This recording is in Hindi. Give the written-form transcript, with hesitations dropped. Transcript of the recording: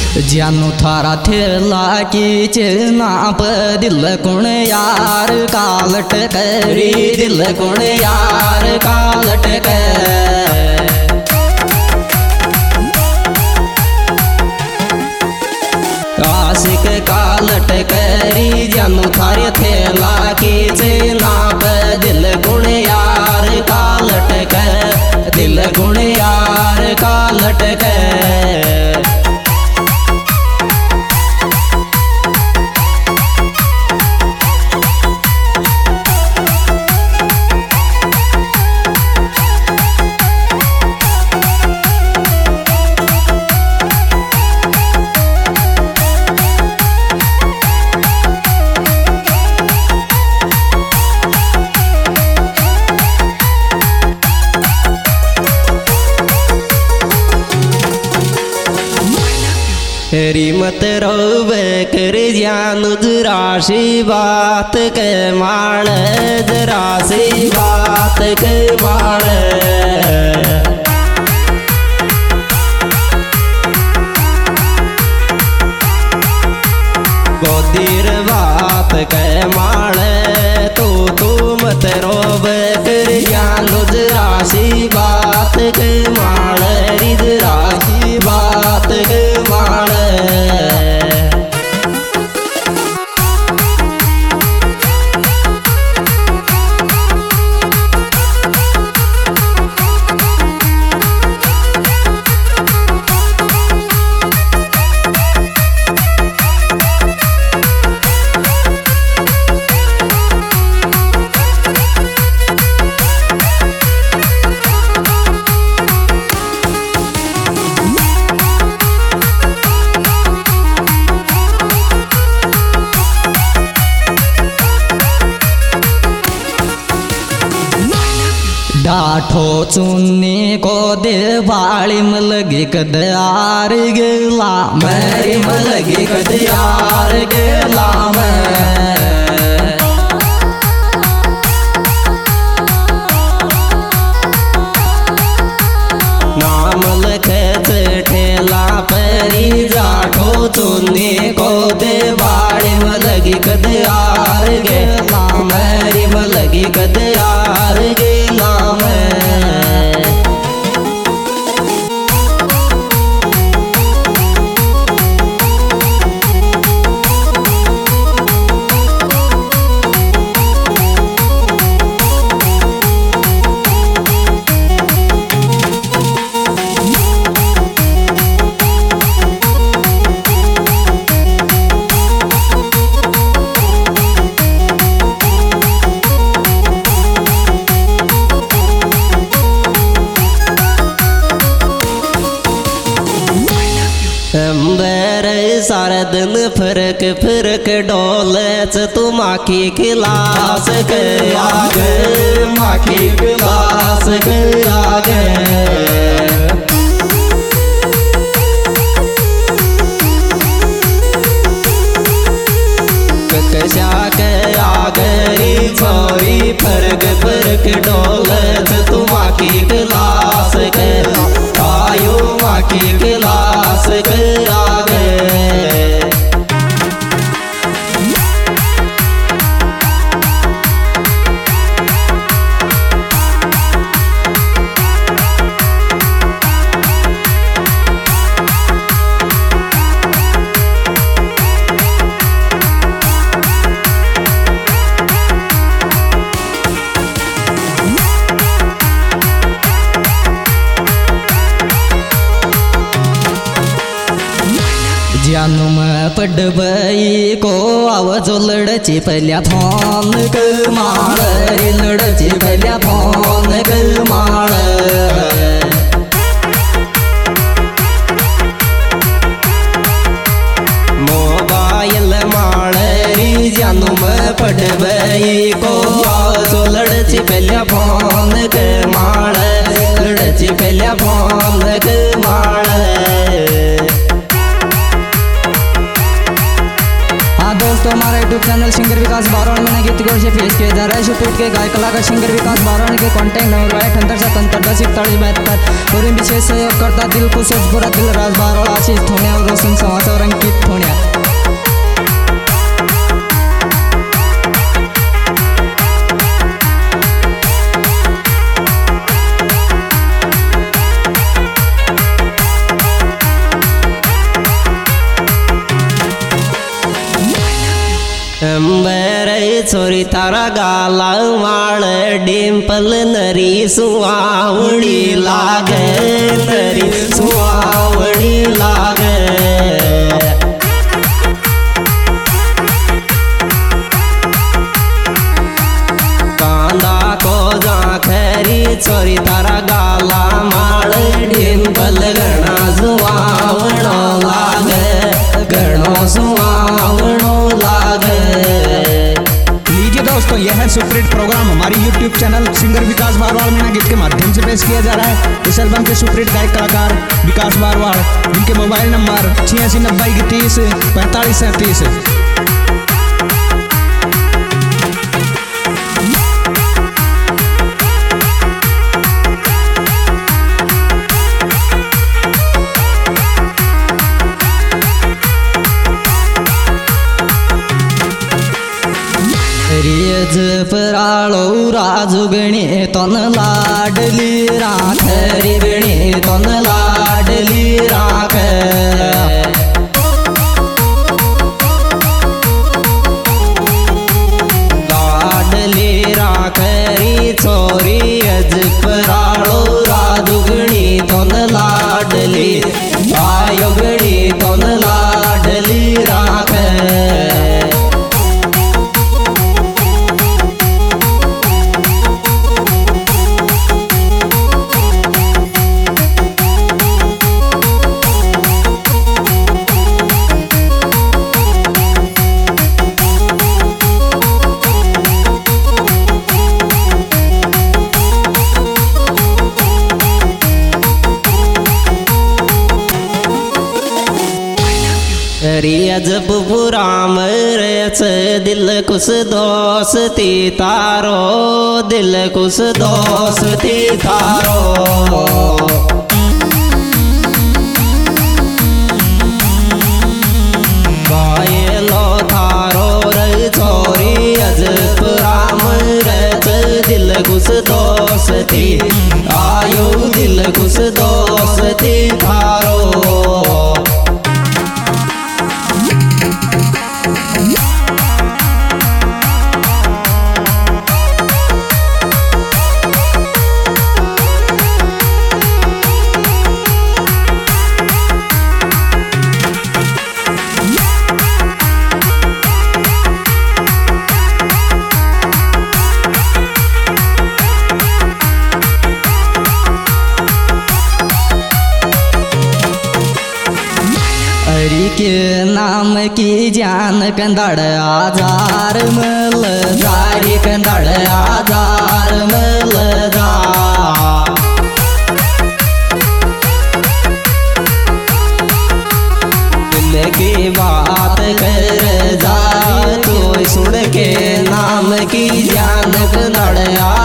जानू थारा थेला की नाप दिल कुण यार कालट करी दिल कुण यार कालट आशिक कालट करी जानू थारे थेला की नाप दिल कुण यार कालट दिल कुण यार कालट तेरी मत रोवे कर जानू जरासी बात के माण जरासी बात के माण गोदीर बात के माण तू मत रोवे कर जानू जरासी बात के माण जरासी बात के माण डाठो चुन्नी को दे बाड़ी मलगी कदयार गेला मेरी मलगी कदयार गेला नाम लखे ठेला परी जाठो चुन्नी को दे बाड़ी मलगी कदयार गेला मेरी मलगी कदयार गेला सारा दिन फरक फरक डोले तुम आखी खिलास के आगे माखी खिलास के आगे कशा के आगे छोरी फरक फरक डोले तुम आखी खिलास के आयो माखी खिलास के आगे जानू में पडबई को आवाज लड़ची पहल्या फोन क माळ लड़ची पहल्या फोन क माळ मोबाइल माळ जानू में पडबई को आवाज लड़ची पहल्या फोन क माळ लड़ची पहल्या फोन क माळ दोस्तों हमारा यूट्यूब चैनल सिंगर विकास बारोन में गीत गौर से फेस किया जा रहा है शूट के गायक कलाकार सिंगर विकास बारोन के कॉन्टैक्ट नंबर 78 77 10 41 72 और विशेष सहयोग करता दिल को पूरा दिल राज बारोड़ आशीष थोड़े रोशन समाचार अंकित थोड्या छोरी तारा गाला माळ डिंपल नरी सुवावणी लागे नरी सुवावणी लागे कांदा को जाखरी छोरी तारा गाला माळ डिंपल गणा सुवावणो लागे गणो सुवावणो लागे। दोस्तों यह है सुपरहिट प्रोग्राम हमारी YouTube channel singer Vikas Barwad Meena गीत के माध्यम से पेश किया जा रहा है। इस एल्बम के सुपरहिट गायक कलाकार विकास बारवाड़, जिनके मोबाइल नंबर 8690 30 45 37। रियज पराळो राजुगणे तन लाडली राख रे गणे तन लाडली राख लाडली राख री छोरी अज पराळो राजुगणी तन लाडली आयोगणी तन लाडली राख रियज बुराम रच दिल कुछ दोस्ती तारो दिल कुछ दोस्ती तारो बायलो थारो रे छोरी अज पुराम रच दिल कुछ दोस्ती आयो दिल कुछ दोस्ती थारो के नाम की जान कंदड़ आजार मल जारी कंदड़ आजार मल जा दिल की बात कर जा तो सुन के नाम की जान कंदड़